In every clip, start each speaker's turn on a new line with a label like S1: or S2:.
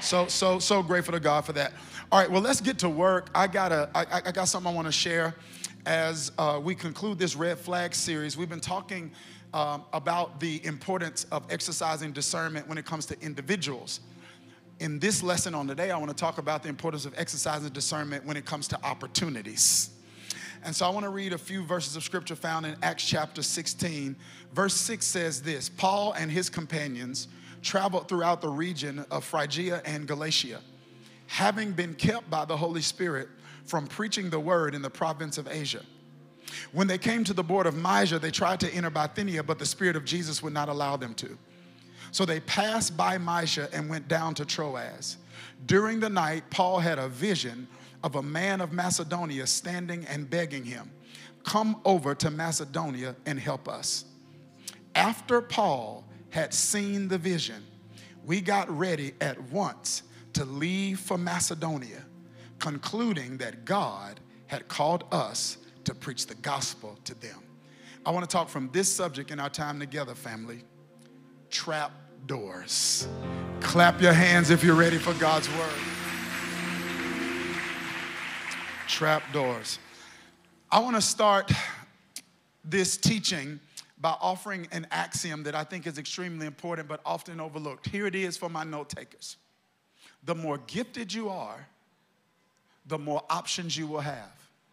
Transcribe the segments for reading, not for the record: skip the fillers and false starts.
S1: So grateful to God for that. All right, well, let's get to work. I got something I want to share as we conclude this Red Flag series. We've been talking about the importance of exercising discernment when it comes to individuals. In this lesson on today, I want to talk about the importance of exercising discernment when it comes to opportunities. And so I want to read a few verses of scripture found in Acts chapter 16. Verse 6 says this: Paul and his companions traveled throughout the region of Phrygia and Galatia, having been kept by the Holy Spirit from preaching the word in the province of Asia. When they came to the border of Mysia, they tried to enter Bithynia, but the Spirit of Jesus would not allow them to. So they passed by Mysia and went down to Troas. During the night, Paul had a vision of a man of Macedonia standing and begging him, "Come over to Macedonia and help us." After Paul had seen the vision, we got ready at once to leave for Macedonia, concluding that God had called us to preach the gospel to them. I want to talk from this subject in our time together, family: trap doors. Clap your hands if you're ready for God's word. Trap doors. I want to start this teaching by offering an axiom that I think is extremely important but often overlooked. Here it is for my note takers. The more gifted you are, the more options you will have.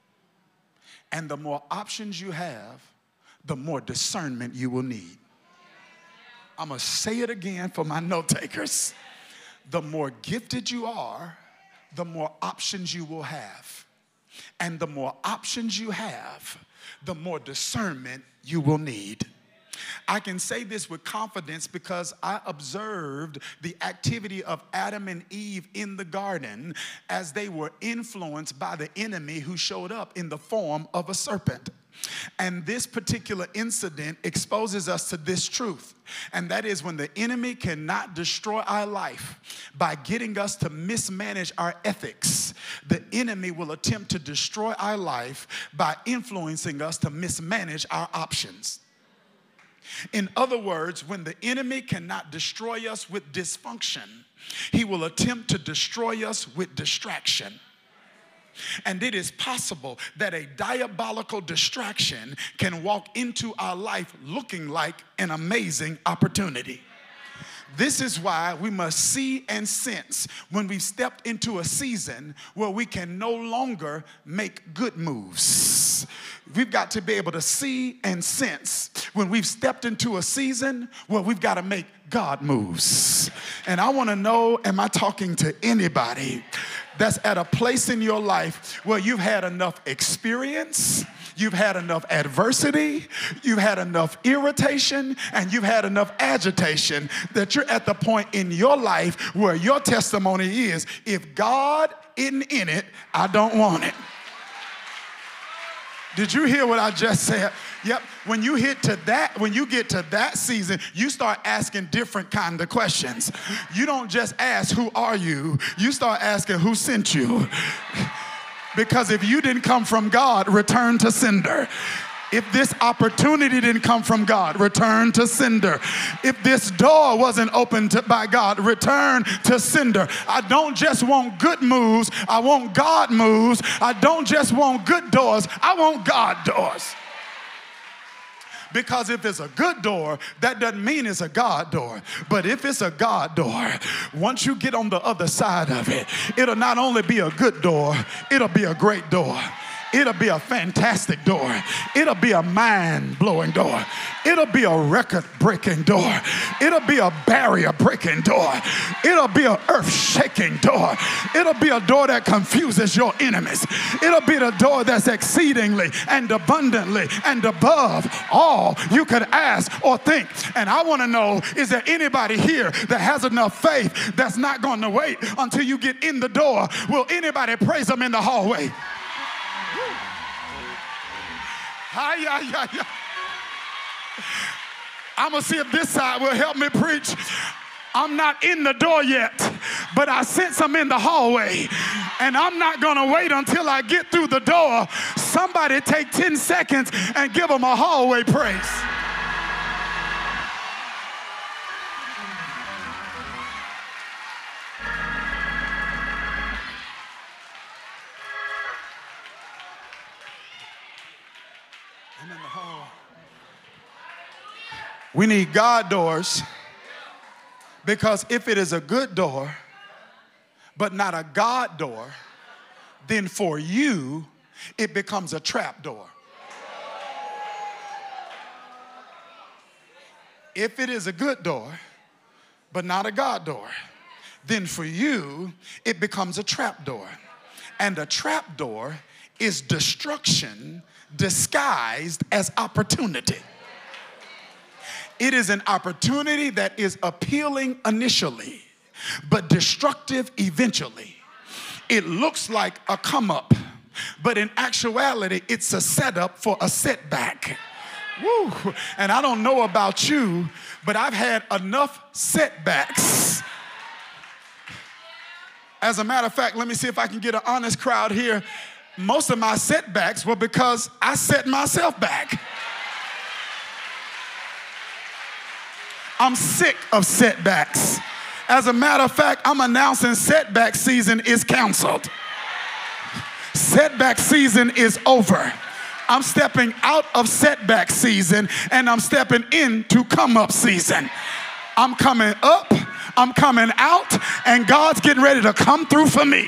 S1: And the more options you have, the more discernment you will need. I'm going to say it again for my note takers. The more gifted you are, the more options you will have. And the more options you have, the more discernment you will need. I can say this with confidence because I observed the activity of Adam and Eve in the garden as they were influenced by the enemy who showed up in the form of a serpent. And this particular incident exposes us to this truth, and that is when the enemy cannot destroy our life by getting us to mismanage our ethics, the enemy will attempt to destroy our life by influencing us to mismanage our options. In other words, when the enemy cannot destroy us with dysfunction, he will attempt to destroy us with distraction. And it is possible that a diabolical distraction can walk into our life looking like an amazing opportunity. This is why we must see and sense when we've stepped into a season where we can no longer make good moves. We've got to be able to see and sense when we've stepped into a season where we've got to make God moves. And I want to know, am I talking to anybody that's at a place in your life where you've had enough experience, you've had enough adversity, you've had enough irritation, and you've had enough agitation that you're at the point in your life where your testimony is, if God isn't in it, I don't want it. Did you hear what I just said? Yep. When you get to that season, you start asking different kind of questions. You don't just ask, who are you? You start asking, who sent you? Because if you didn't come from God, return to sender. If this opportunity didn't come from God, return to sender. If this door wasn't opened by God, return to sender. I don't just want good moves, I want God moves. I don't just want good doors, I want God doors. Because if it's a good door, that doesn't mean it's a God door. But if it's a God door, once you get on the other side of it, it'll not only be a good door, it'll be a great door. It'll be a fantastic door. It'll be a mind-blowing door. It'll be a record-breaking door. It'll be a barrier-breaking door. It'll be an earth-shaking door. It'll be a door that confuses your enemies. It'll be the door that's exceedingly and abundantly and above all you could ask or think. And I want to know, is there anybody here that has enough faith that's not going to wait until you get in the door? Will anybody praise them in the hallway? I'm going to see if this side will help me preach. I'm not in the door yet, but I sense I'm in the hallway. And I'm not going to wait until I get through the door. Somebody take 10 seconds and give them a hallway praise. We need God doors, because if it is a good door, but not a God door, then for you, it becomes a trap door. If it is a good door, but not a God door, then for you, it becomes a trap door. And a trap door is destruction disguised as opportunity. It is an opportunity that is appealing initially, but destructive eventually. It looks like a come up, but in actuality, it's a setup for a setback. Woo. And I don't know about you, but I've had enough setbacks. As a matter of fact, let me see if I can get an honest crowd here. Most of my setbacks were because I set myself back. I'm sick of setbacks. As a matter of fact, I'm announcing setback season is canceled. Setback season is over. I'm stepping out of setback season and I'm stepping into come up season. I'm coming up, I'm coming out, and God's getting ready to come through for me.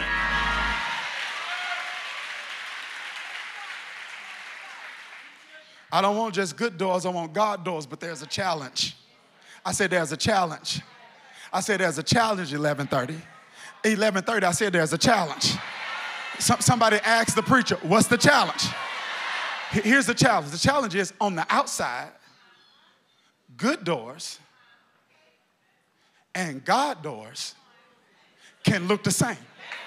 S1: I don't want just good doors, I want God doors, but there's a challenge. I said there's a challenge. I said there's a challenge, 11:30. 11:30, I said there's a challenge. Somebody asked the preacher, what's the challenge? Here's the challenge. The challenge is on the outside, good doors and God doors can look the same.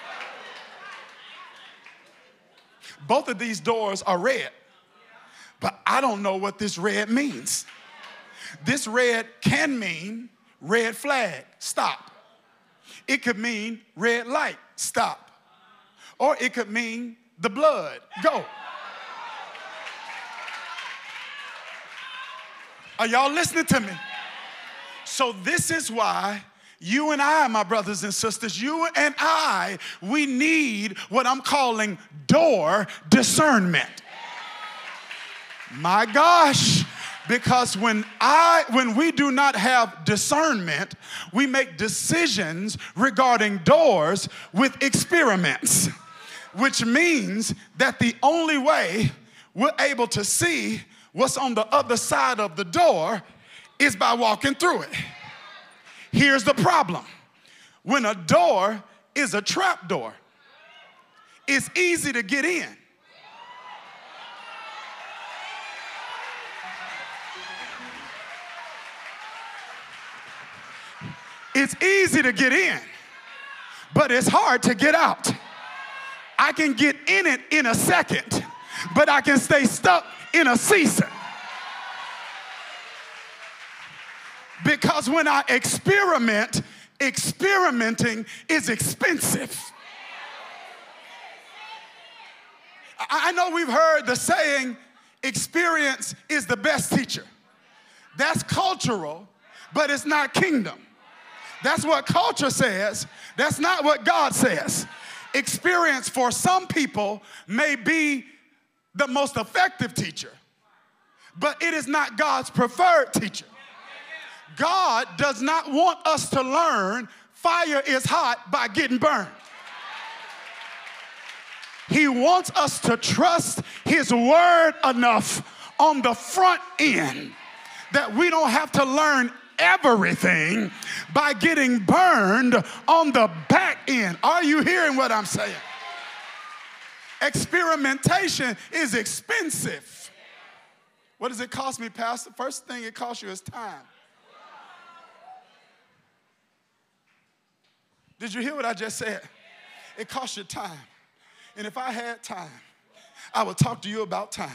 S1: Both of these doors are red, but I don't know what this red means. This red can mean red flag, stop. It could mean red light, stop. Or it could mean the blood, go. Are y'all listening to me? So this is why you and I, my brothers and sisters, you and I, we need what I'm calling door discernment. My gosh, because when we do not have discernment, we make decisions regarding doors with experiments, which means that the only way we're able to see what's on the other side of the door is by walking through it. Here's the problem. When a door is a trap door, it's easy to get in. It's easy to get in, but it's hard to get out. I can get in it in a second, but I can stay stuck in a season. Because when I experiment, experimenting is expensive. I know we've heard the saying, experience is the best teacher. That's cultural, but it's not kingdom. That's what culture says. That's not what God says. Experience for some people may be the most effective teacher, but it is not God's preferred teacher. God does not want us to learn fire is hot by getting burned. He wants us to trust his word enough on the front end that we don't have to learn everything by getting burned on the back end. Are you hearing what I'm saying? Experimentation is expensive. What does it cost me, Pastor? First thing it costs you is time. Did you hear what I just said? It costs you time. And if I had time, I would talk to you about time.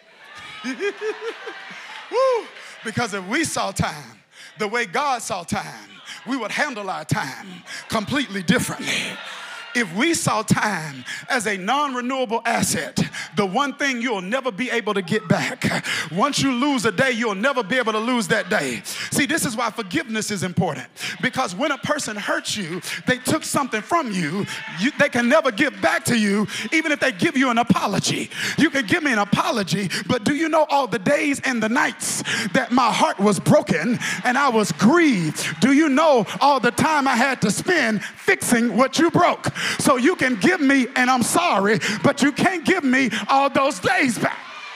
S1: Woo! Because if we saw time the way God saw time, we would handle our time completely differently. If we saw time as a non-renewable asset, the one thing you'll never be able to get back. Once you lose a day, you'll never be able to lose that day. See, this is why forgiveness is important. Because when a person hurts you, they took something from you, they can never give back to you, even if they give you an apology. You can give me an apology, but do you know all the days and the nights that my heart was broken and I was grieved? Do you know all the time I had to spend fixing what you broke? So you can give me and I'm sorry, but you can't give me all those days back.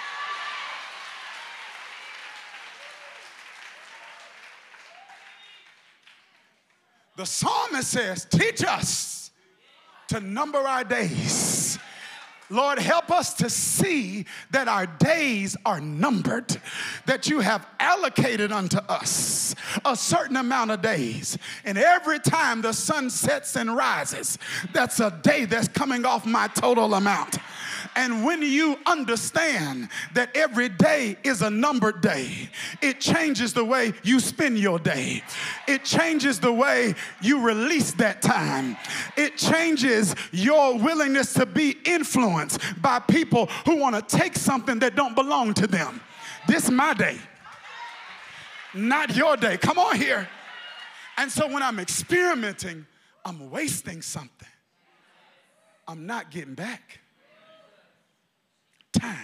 S1: The psalmist says, teach us to number our days. Lord, help us to see that our days are numbered, that you have allocated unto us a certain amount of days. And every time the sun sets and rises, that's a day that's coming off my total amount. And when you understand that every day is a numbered day, it changes the way you spend your day. It changes the way you release that time. It changes your willingness to be influenced by people who want to take something that don't belong to them. This is my day, not your day. Come on here. And so when I'm experimenting, I'm wasting something. I'm not getting back time.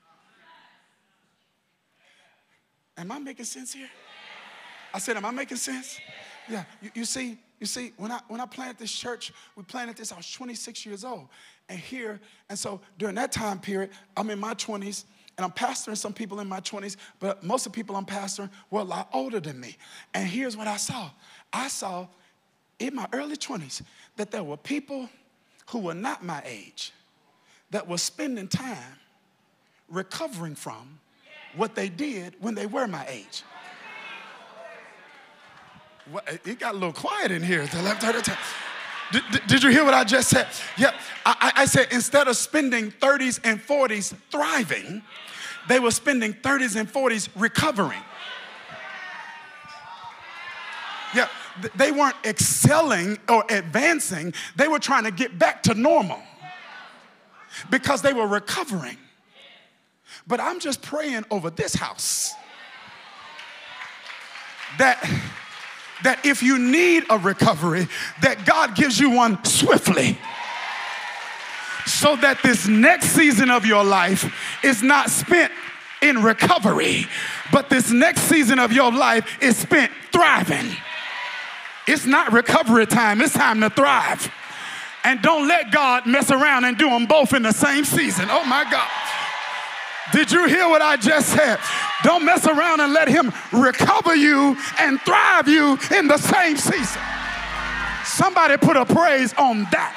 S1: Am I making sense here? I said, am I making sense? Yeah. You see, when I planted this church, we planted this, I was 26 years old. And so during that time period, I'm in my 20s, and I'm pastoring some people in my 20s, but most of the people I'm pastoring were a lot older than me. And here's what I saw. I saw in my early 20s that there were people who were not my age that were spending time recovering from what they did when they were my age. It got a little quiet in here. Did you hear what I just said? Yeah, I said instead of spending 30s and 40s thriving, they were spending 30s and 40s recovering. Yeah, they weren't excelling or advancing. They were trying to get back to normal because they were recovering. But I'm just praying over this house that if you need a recovery, that God gives you one swiftly. So that this next season of your life is not spent in recovery, but this next season of your life is spent thriving. It's not recovery time, it's time to thrive. And don't let God mess around and do them both in the same season. Oh my God. Did you hear what I just said? Don't mess around and let him recover you and thrive you in the same season. Somebody put a praise on that.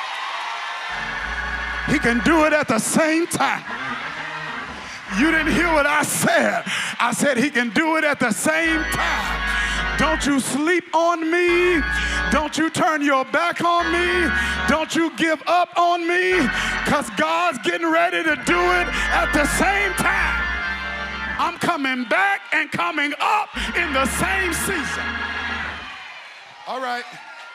S1: He can do it at the same time. You didn't hear what I said. I said he can do it at the same time. Don't you sleep on me. Don't you turn your back on me. Don't you give up on me, because God's getting ready to do it at the same time. I'm coming back and coming up in the same season. All right.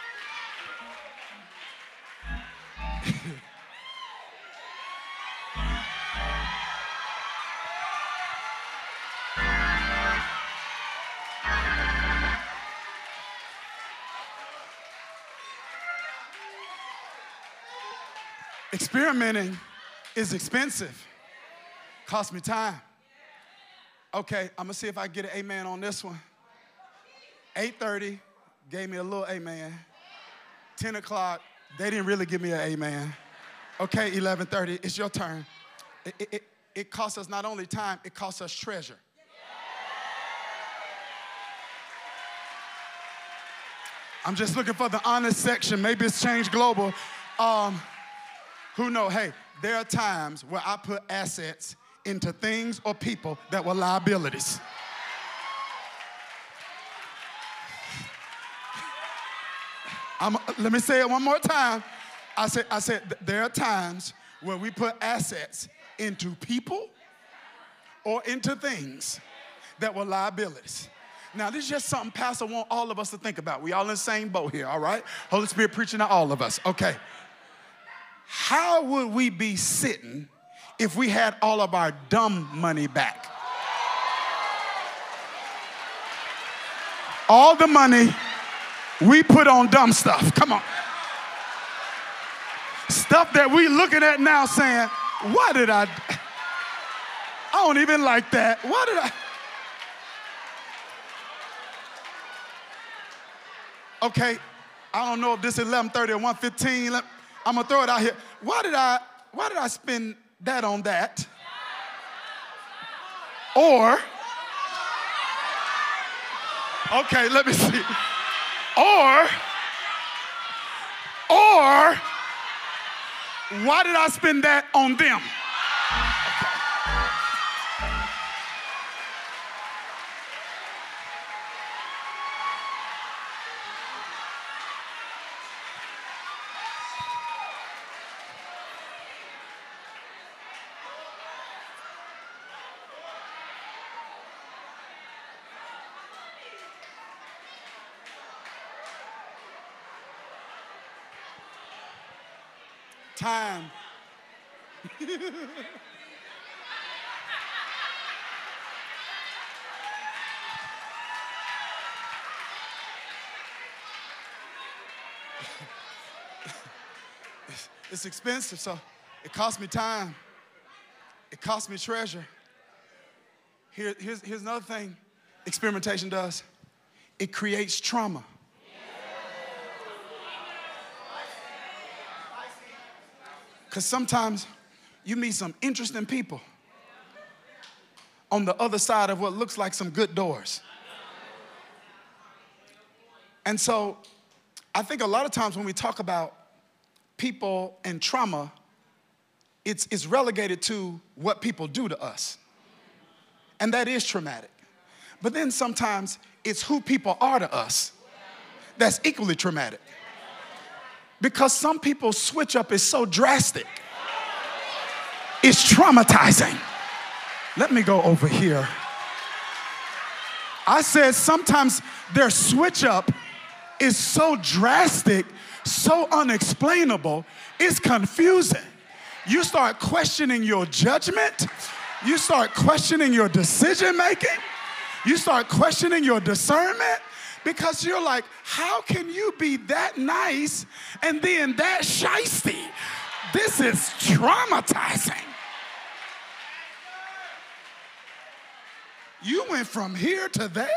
S1: Experimenting is expensive. Cost me time. Okay, I'm going to see if I can get an amen on this one. 8:30 gave me a little amen. 10 o'clock, they didn't really give me an amen. Okay, 11:30, it's your turn. It costs us not only time, it costs us treasure. I'm just looking for the honest section. Maybe it's Change Global. Who knows? Hey, there are times where I put assets into things or people that were liabilities. Let me say it one more time. I said there are times where we put assets into people or into things that were liabilities. Now, this is just something Pastor wants all of us to think about. We all in the same boat here, all right? Holy Spirit preaching to all of us. Okay. how would we be sitting if we had all of our dumb money back? All the money we put on dumb stuff. Come on. Stuff that we looking at now saying, why did I don't even like that. Why did I? Okay, I don't know if this is 11:30 or 1:15. I'm gonna throw it out here. Why did I spend that on that? Or, okay, let me see. Or, why did I spend that on them? Time. It's expensive, so it costs me time. It costs me treasure. Here's another thing experimentation does. It creates trauma. Because sometimes you meet some interesting people on the other side of what looks like some good doors. And so I think a lot of times when we talk about people and trauma, it's relegated to what people do to us. And that is traumatic. But then sometimes it's who people are to us that's equally traumatic. Because some people's switch up is so drastic. It's traumatizing. Let me go over here. I said sometimes their switch up is so drastic, so unexplainable, it's confusing. You start questioning your judgment. You start questioning your decision making. You start questioning your discernment. Because you're like, how can you be that nice and then that shysty? This is traumatizing. You went from here to there?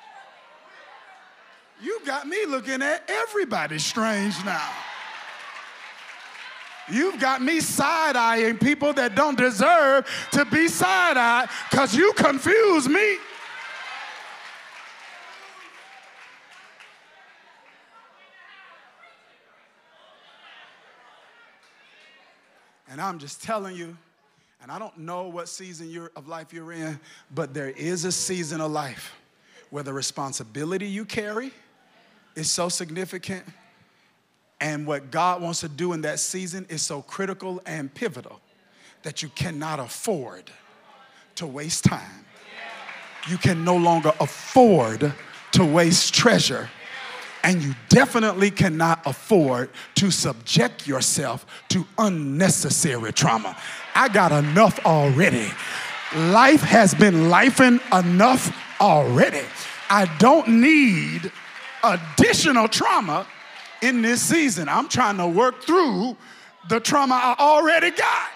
S1: You got me looking at everybody strange now. You've got me side-eyeing people that don't deserve to be side-eyed because you confuse me. And I'm just telling you, and I don't know what season of life you're in, but there is a season of life where the responsibility you carry is so significant, and what God wants to do in that season is so critical and pivotal that you cannot afford to waste time. You can no longer afford to waste treasure. And you definitely cannot afford to subject yourself to unnecessary trauma. I got enough already. Life has been lifing enough already. I don't need additional trauma in this season. I'm trying to work through the trauma I already got.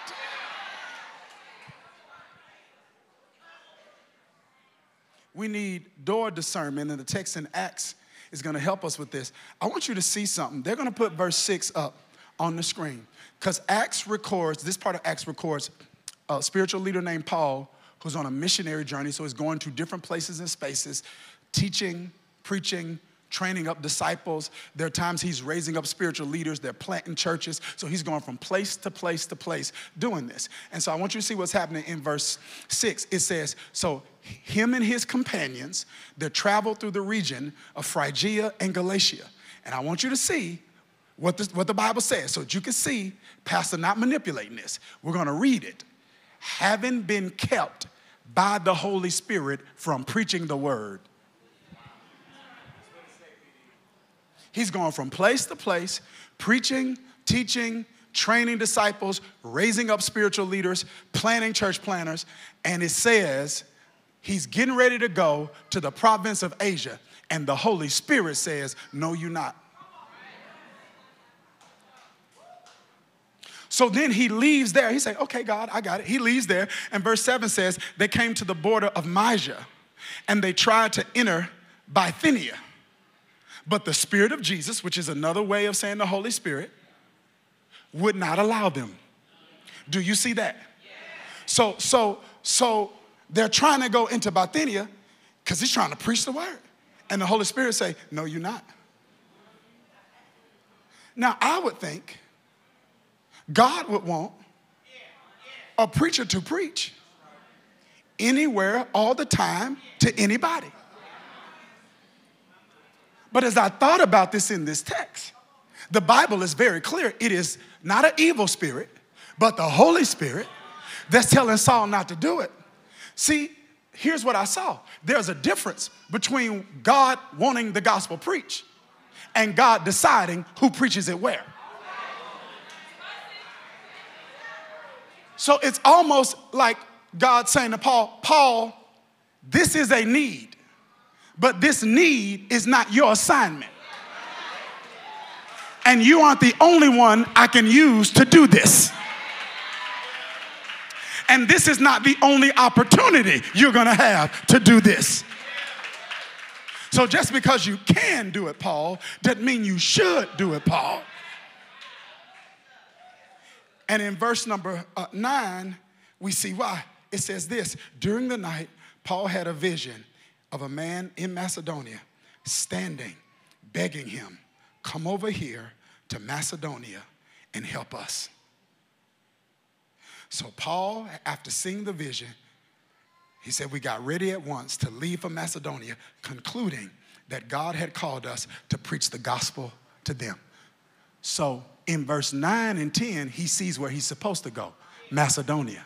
S1: We need door discernment, and the text in Acts is going to help us with this. I want you to see something. They're going to put verse 6 up on the screen because Acts records, this part of Acts records a spiritual leader named Paul who's on a missionary journey. So he's going to different places and spaces, teaching, preaching, training up disciples. There are times he's raising up spiritual leaders. They're planting churches. So he's going from place to place to place doing this. And so I want you to see what's happening in verse 6. It says, so him and his companions, they traveled through the region of Phrygia and Galatia. And I want you to see what the Bible says so that you can see Pastor not manipulating this. We're going to read it. Having been kept by the Holy Spirit from preaching the word. He's going from place to place, preaching, teaching, training disciples, raising up spiritual leaders, planning church planners, and it says he's getting ready to go to the province of Asia, and the Holy Spirit says, no, you're not. So then he leaves there. He said, okay, God, I got it. He leaves there. And verse 7 says, they came to the border of Mysia, and they tried to enter Bithynia. But the Spirit of Jesus, which is another way of saying the Holy Spirit, would not allow them. Do you see that? So they're trying to go into Bithynia because he's trying to preach the word. And the Holy Spirit say, no, you're not. Now, I would think God would want a preacher to preach anywhere, all the time, to anybody. But as I thought about this in this text, the Bible is very clear. It is not an evil spirit, but the Holy Spirit that's telling Saul not to do it. See, here's what I saw. There's a difference between God wanting the gospel preached and God deciding who preaches it where. So it's almost like God saying to Paul, this is a need, but this need is not your assignment. And you aren't the only one I can use to do this. And this is not the only opportunity you're going to have to do this. So just because you can do it, Paul, doesn't mean you should do it, Paul. And in verse number 9, we see why. It says this: during the night, Paul had a vision of a man in Macedonia standing, begging him, come over here to Macedonia and help us. So Paul, after seeing the vision, he said, we got ready at once to leave for Macedonia, concluding that God had called us to preach the gospel to them. So in verse 9 and 10, he sees where he's supposed to go, Macedonia.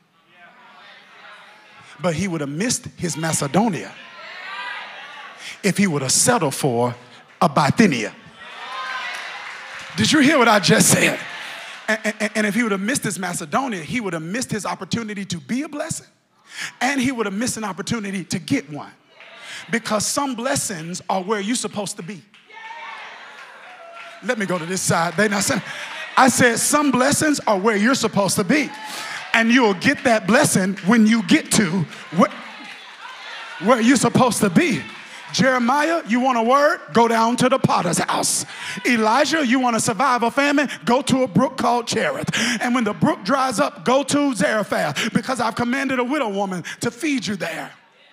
S1: But he would have missed his Macedonia if he would have settled for a Bithynia. Did you hear what I just said? And if he would have missed his Macedonia, he would have missed his opportunity to be a blessing. And he would have missed an opportunity to get one. Because some blessings are where you're supposed to be. Let me go to this side. I said some blessings are where you're supposed to be. And you'll get that blessing when you get to where you're supposed to be. Jeremiah, you want a word? Go down to the potter's house. Elijah, you want to survive a famine? Go to a brook called Cherith. And when the brook dries up, go to Zarephath, because I've commanded a widow woman to feed you there.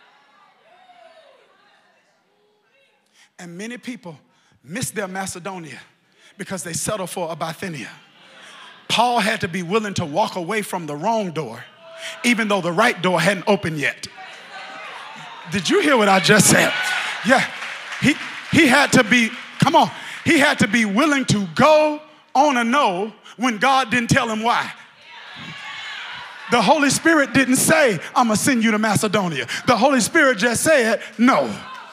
S1: And many people miss their Macedonia because they settle for a Bithynia. Paul had to be willing to walk away from the wrong door, even though the right door hadn't opened yet. Did you hear what I just said? Yeah, he had to be, he had to be willing to go on a no when God didn't tell him why. The Holy Spirit didn't say, I'm going to send you to Macedonia. The Holy Spirit just said, no.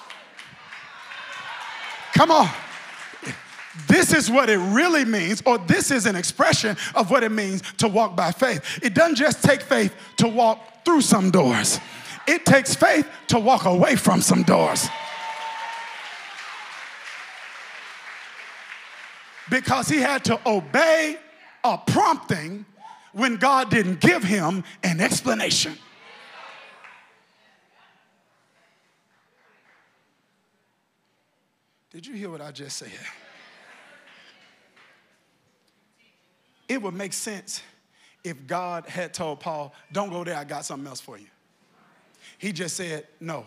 S1: Come on. This is what it really means, or this is an expression of what it means to walk by faith. It doesn't just take faith to walk through some doors. It takes faith to walk away from some doors. Because he had to obey a prompting when God didn't give him an explanation. Did you hear what I just said? It would make sense if God had told Paul, don't go there, I got something else for you. He just said, no.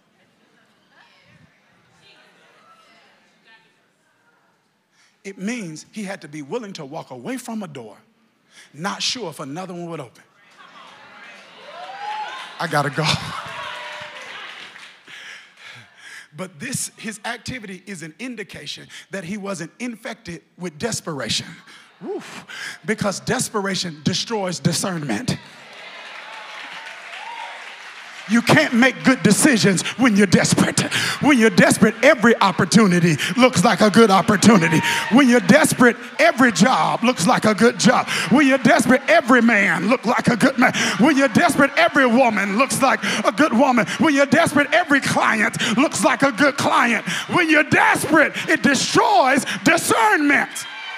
S1: It means he had to be willing to walk away from a door, not sure if another one would open. I gotta go. But his activity is an indication that he wasn't infected with desperation. Oof. Because desperation destroys discernment. You can't make good decisions when you're desperate. When you're desperate, every opportunity looks like a good opportunity. When you're desperate, every job looks like a good job. When you're desperate, every man looks like a good man. When you're desperate, every woman looks like a good woman. When you're desperate, every client looks like a good client. When you're desperate, it destroys discernment.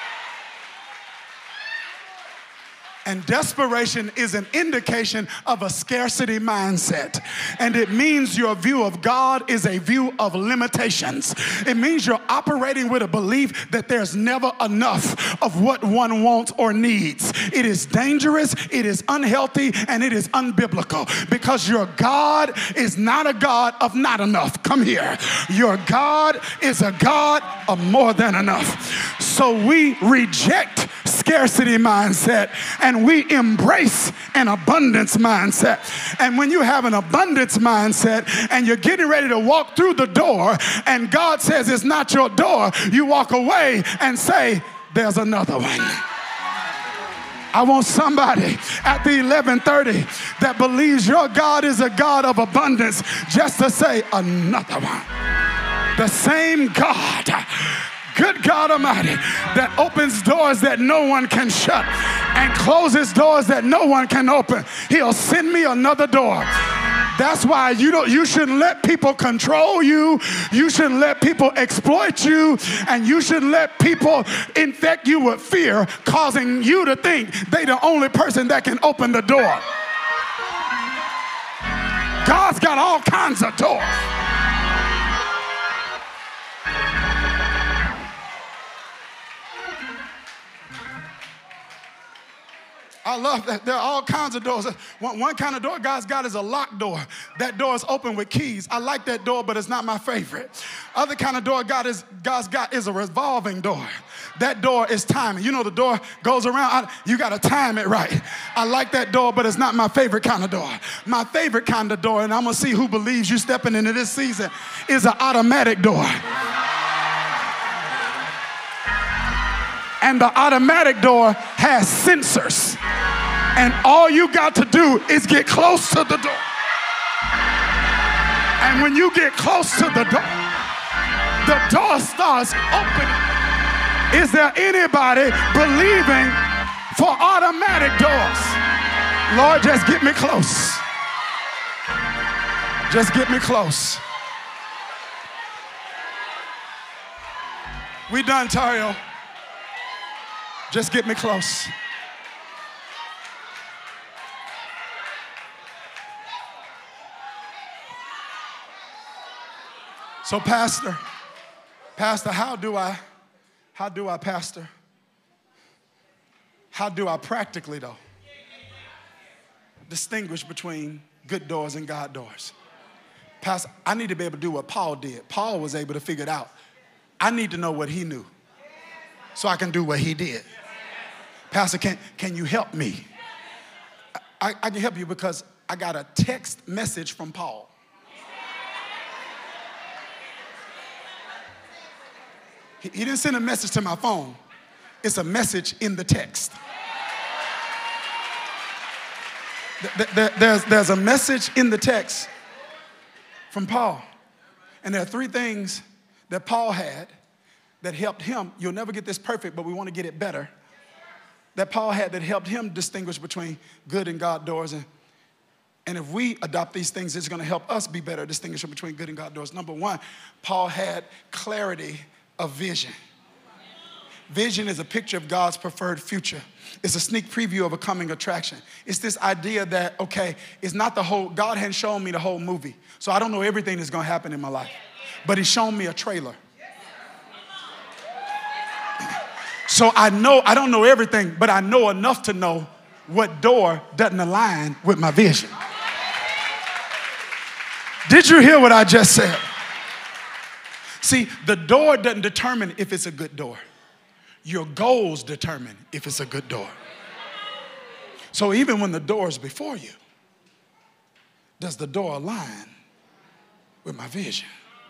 S1: And desperation is an indication of a scarcity mindset. And it means your view of God is a view of limitations. It means you're operating with a belief that there's never enough of what one wants or needs. It is dangerous, it is unhealthy, and it is unbiblical, because your God is not a God of not enough. Come here. Your God is a God of more than enough. So we reject scarcity mindset and we embrace an abundance mindset. And when you have an abundance mindset and you're getting ready to walk through the door and God says it's not your door, you walk away and say, there's another one. I want somebody at the 11:30 that believes your God is a God of abundance just to say, another one. The same God, good God Almighty, that opens doors that no one can shut and closes doors that no one can open. He'll send me another door. That's why you shouldn't let people control you. You shouldn't let people exploit you. And you shouldn't let people infect you with fear, causing you to think they're the only person that can open the door. God's got all kinds of doors. I love that. There are all kinds of doors. One kind of door God's got is a locked door. That door is open with keys. I like that door, but it's not my favorite. Other kind of door God's got is a revolving door. That door is timing. You know, the door goes around. You got to time it right. I like that door, but it's not my favorite kind of door. My favorite kind of door, and I'm going to see who believes you stepping into this season, is an automatic door. And the automatic door has sensors. And all you got to do is get close to the door. And when you get close to the door starts opening. Is there anybody believing for automatic doors? Lord, just get me close. Just get me close. We done, Tario. Just get me close. So pastor, how do I pastor? How do I practically though distinguish between good doors and God doors? Pastor, I need to be able to do what Paul did. Paul was able to figure it out. I need to know what he knew so I can do what he did. Pastor, can you help me? I can help you because I got a text message from Paul. He didn't send a message to my phone. It's a message in the text. There's a message in the text from Paul. And there are three things that Paul had that helped him. You'll never get this perfect, but we want to get it better. That Paul had that helped him distinguish between good and God doors. And if we adopt these things, it's going to help us be better distinguishing between good and God doors. Number one, Paul had clarity of vision. Vision is a picture of God's preferred future. It's a sneak preview of a coming attraction. It's this idea that, okay, it's not the whole, God hadn't shown me the whole movie. So I don't know everything that's going to happen in my life. But he's shown me a trailer. So I don't know everything, but I know enough to know what door doesn't align with my vision. Did you hear what I just said? See, the door doesn't determine if it's a good door. Your goals determine if it's a good door. So even when the door is before you, does the door align with my vision?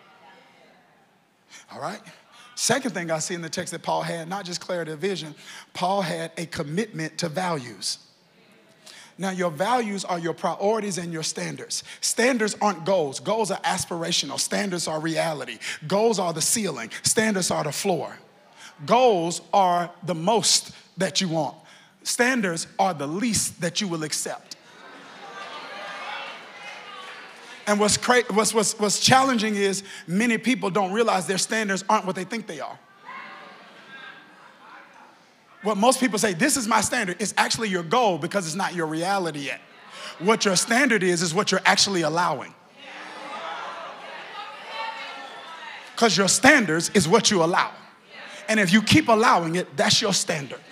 S1: All right? Second thing I see in the text that Paul had, not just clarity of vision, Paul had a commitment to values. Now, your values are your priorities and your standards. Standards aren't goals. Goals are aspirational. Standards are reality. Goals are the ceiling. Standards are the floor. Goals are the most that you want. Standards are the least that you will accept. And what's challenging is many people don't realize their standards aren't what they think they are. What most people say, this is my standard, it's actually your goal because it's not your reality yet. What your standard is what you're actually allowing. Because your standards is what you allow. And if you keep allowing it, that's your standard.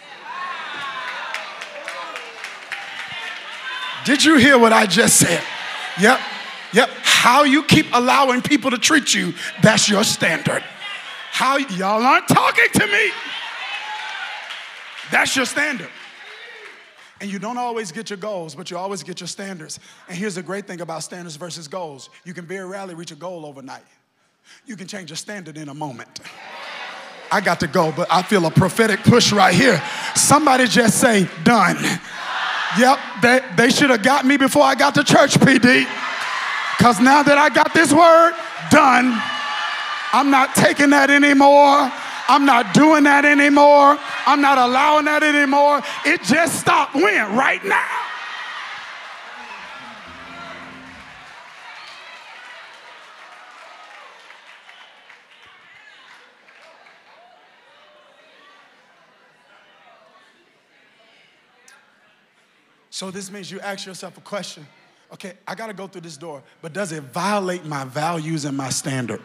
S1: Did you hear what I just said? Yep. How you keep allowing people to treat you, that's your standard. How y'all aren't talking to me. That's your standard. And you don't always get your goals, but you always get your standards. And here's the great thing about standards versus goals. You can very rarely reach a goal overnight. You can change your standard in a moment. I got to go, but I feel a prophetic push right here. Somebody just say, done. Yep, they should have got me before I got to church, PD. Because now that I got this word, done. I'm not taking that anymore. I'm not doing that anymore. I'm not allowing that anymore. It just stopped when? Right now. So this means you ask yourself a question. Okay, I got to go through this door, but does it violate my values and my standards?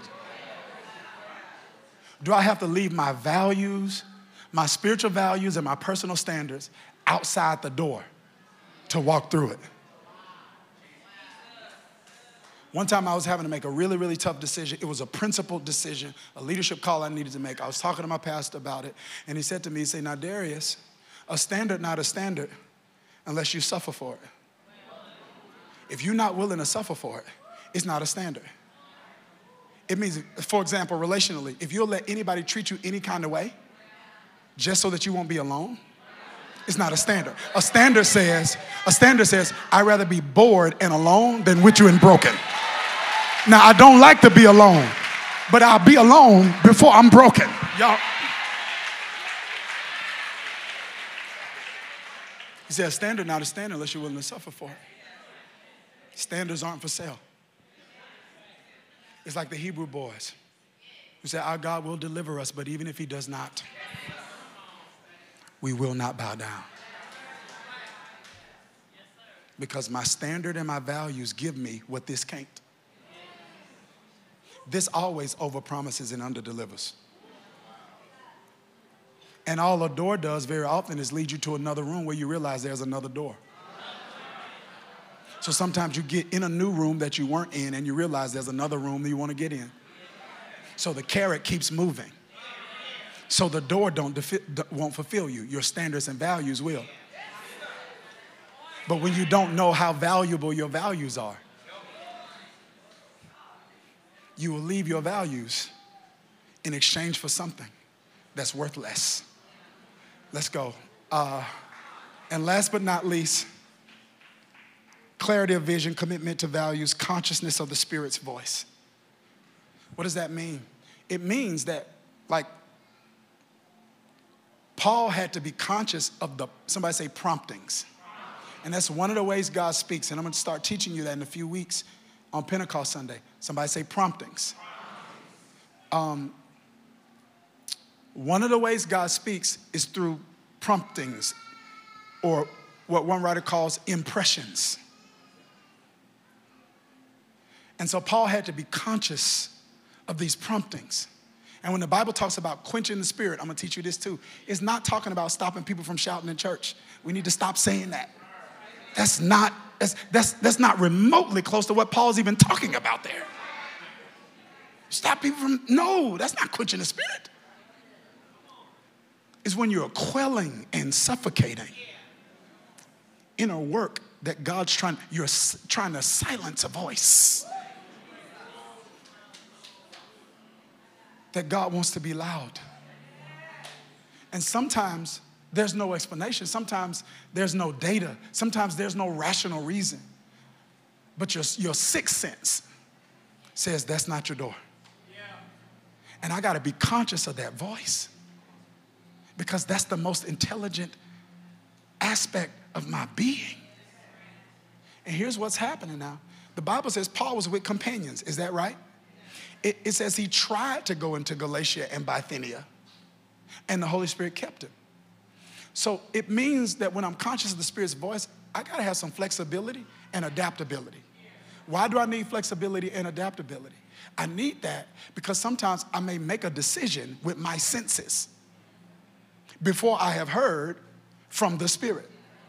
S1: Do I have to leave my values, my spiritual values and my personal standards outside the door to walk through it? One time I was having to make a really, really tough decision. It was a principled decision, a leadership call I needed to make. I was talking to my pastor about it, and he said to me, he said, now, Darius, a standard not a standard unless you suffer for it. If you're not willing to suffer for it, it's not a standard. It means, for example, relationally, if you'll let anybody treat you any kind of way just so that you won't be alone, it's not a standard. A standard says, I'd rather be bored and alone than with you and broken. Now, I don't like to be alone, but I'll be alone before I'm broken. Y'all. He said, a standard not a standard unless you're willing to suffer for it. Standards aren't for sale. It's like the Hebrew boys who said, our God will deliver us, but even if he does not, we will not bow down. Because my standard and my values give me what this can't. This always overpromises and underdelivers. And all a door does very often is lead you to another room where you realize there's another door. So sometimes you get in a new room that you weren't in and you realize there's another room that you want to get in. So the carrot keeps moving. So the door won't fulfill you. Your standards and values will. But when you don't know how valuable your values are, you will leave your values in exchange for something that's worth less. Let's go. And last but not least, clarity of vision, commitment to values, consciousness of the Spirit's voice. What does that mean? It means that, like, Paul had to be conscious of somebody say promptings. And that's one of the ways God speaks. And I'm going to start teaching you that in a few weeks on Pentecost Sunday. Somebody say promptings. One of the ways God speaks is through promptings, or what one writer calls impressions. And so Paul had to be conscious of these promptings. And when the Bible talks about quenching the spirit, I'm going to teach you this too. It's not talking about stopping people from shouting in church. We need to stop saying that. That's not remotely close to what Paul's even talking about there. Stop people from, no, that's not quenching the spirit. It's when you're quelling and suffocating inner work that you're trying to silence a voice. That God wants to be loud. And sometimes there's no explanation. Sometimes there's no data. Sometimes there's no rational reason. But your sixth sense says that's not your door. And I got to be conscious of that voice, because that's the most intelligent aspect of my being. And here's what's happening now. The Bible says Paul was with companions. Is that right? It says he tried to go into Galatia and Bithynia, and the Holy Spirit kept him. So it means that when I'm conscious of the Spirit's voice, I got to have some flexibility and adaptability. Why do I need flexibility and adaptability? I need that because sometimes I may make a decision with my senses before I have heard from the Spirit.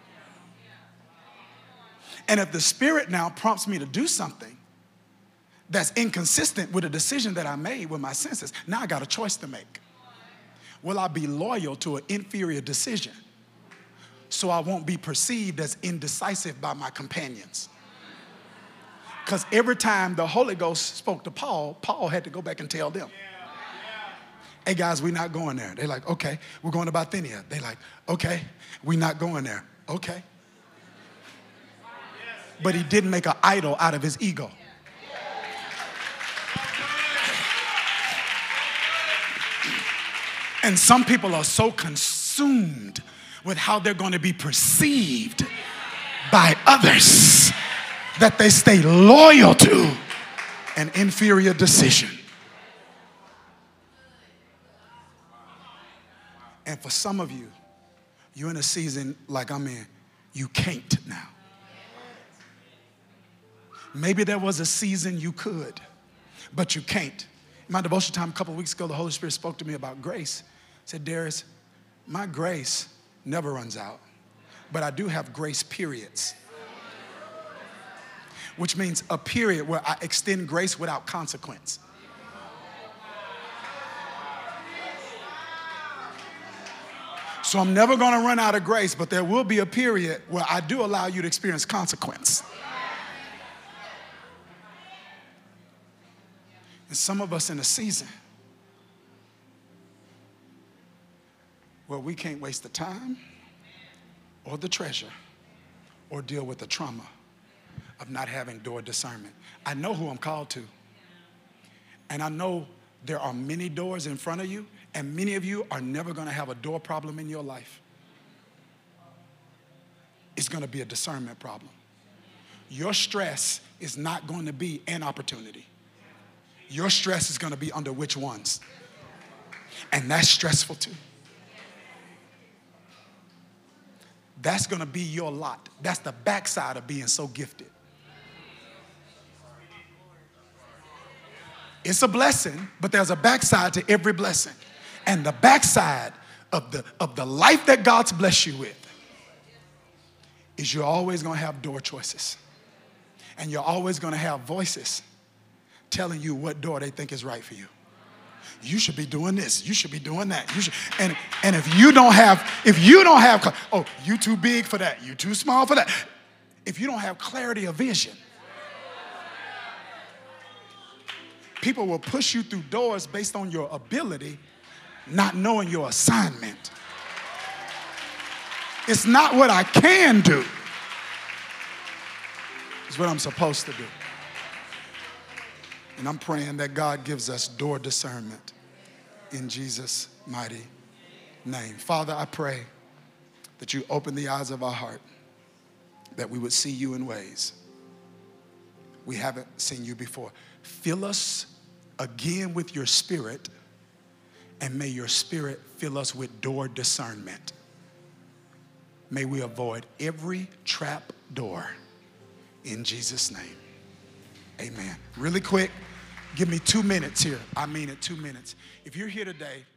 S1: And if the Spirit now prompts me to do something that's inconsistent with a decision that I made with my senses, now I got a choice to make. Will I be loyal to an inferior decision so I won't be perceived as indecisive by my companions? Because every time the Holy Ghost spoke to Paul, Paul had to go back and tell them. Hey guys, we're not going there. They're like, okay, we're going to Bithynia. They're like, okay, we're not going there. Okay. But he didn't make an idol out of his ego. And some people are so consumed with how they're going to be perceived by others that they stay loyal to an inferior decision. And for some of you, you're in a season like I'm in, you can't now. Maybe there was a season you could, but you can't. In my devotion time a couple of weeks ago, the Holy Spirit spoke to me about grace. He said, Darius, my grace never runs out, but I do have grace periods, which means a period where I extend grace without consequence. So I'm never going to run out of grace, but there will be a period where I do allow you to experience consequence. And some of us in a season where we can't waste the time or the treasure or deal with the trauma of not having door discernment. I know who I'm called to. And I know there are many doors in front of you, and many of you are never going to have a door problem in your life. It's going to be a discernment problem. Your stress is not going to be an opportunity. Your stress is going to be under which ones. And that's stressful too. That's going to be your lot. That's the backside of being so gifted. It's a blessing, but there's a backside to every blessing. And the backside of the life that God's blessed you with is you're always going to have door choices. And you're always going to have voices telling you what door they think is right for you. You should be doing this. You should be doing that. You should. And if you don't have, oh, you too big for that. You too small for that. If you don't have clarity of vision, people will push you through doors based on your ability, not knowing your assignment. It's not what I can do. It's what I'm supposed to do. And I'm praying that God gives us door discernment in Jesus' mighty name. Father, I pray that you open the eyes of our heart, that we would see you in ways we haven't seen you before. Fill us again with your Spirit, and may your Spirit fill us with door discernment. May we avoid every trap door in Jesus' name. Amen. Really quick, give me 2 minutes here. I mean it, 2 minutes. If you're here today